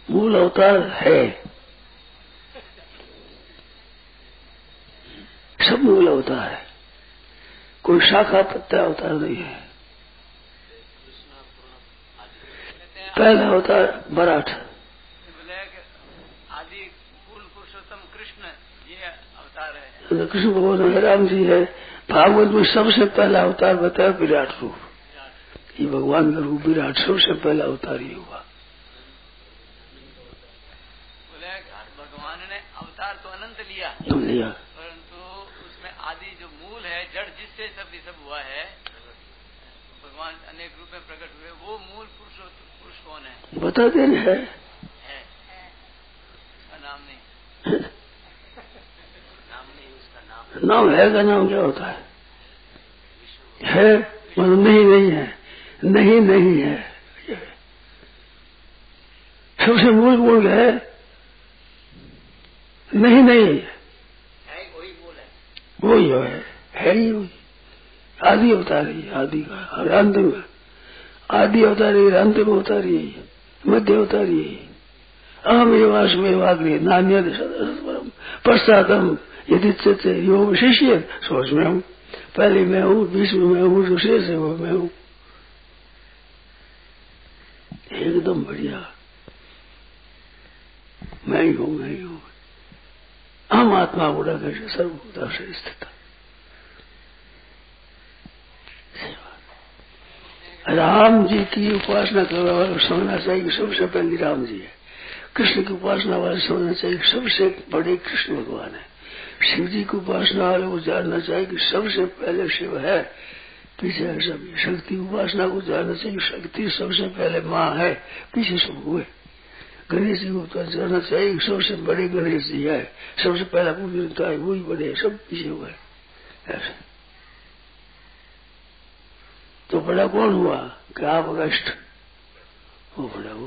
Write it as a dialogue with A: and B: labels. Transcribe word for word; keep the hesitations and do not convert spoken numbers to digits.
A: मूल अवतार है, सब मूल अवतार है, कोई शाखा पत्ता अवतार नहीं है। पहला अवतार बराठ,
B: आदि पूर्ण पुरुषोत्तम कृष्ण ये अवतार है।
A: कृष्ण भगवान राम जी है। भागवत में सबसे पहला अवतार बताया विराट रूप, ये भगवान का रूप विराट, सबसे पहला अवतार ही हुआ।
B: बोले भगवान ने अवतार तो अनंत लिया
A: लिया,
B: परंतु उसमें आदि जो मूल है, जड़ जिससे सब ये सब हुआ है, भगवान अनेक रूप में प्रकट हुए, वो मूल पुरुष पुरुष कौन है?
A: बता दे रहे है,
B: है। उसका नाम नहीं नाम नहीं उसका नाम
A: नाम है का नाम क्या होता है? है मतलब नहीं नहीं है, नहीं नहीं है, सबसे मूल मूल है, नहीं नहीं है,
B: वही मूल है,
A: वही है, है ही वही। आदि अवतार ही, आदि का और अंतिम, आदि अवतार ही, अंतिम अवतार ही, मध्य अवतार ही। अहम एवास्मेवाग्रे नान्यद सदसपरम पश्चातम यदि चित्त योग शिष्य सोच में हूँ, पहले मैं हूँ, बीच में मैं हूँ, जो शेष है वो मैं हूँ। एकदम बढ़िया, मैं ही हूँ, मैं ही हूँ। हम आत्मा बुढ़ा कैसे सर्वभूता से स्थित। राम जी की उपासना करने वाले समझना चाहिए कि सबसे पहले राम जी है। कृष्ण की उपासना वाले समझना चाहिए कि सबसे बड़े कृष्ण भगवान है। शिव जी की उपासना वाले को जानना चाहिए कि सबसे पहले शिव है, पीछे है सभी। शक्ति उपासना को जानना चाहिए शक्ति सबसे पहले माँ है, पीछे सब हुए। गणेश जी को जानना चाहिए सबसे बड़े गणेश जी है, सबसे पहला पूजन का है वही बड़े, सब पीछे हुए। ऐसा तो बड़ा कौन हुआ कि आप अगस्त, वो बड़ा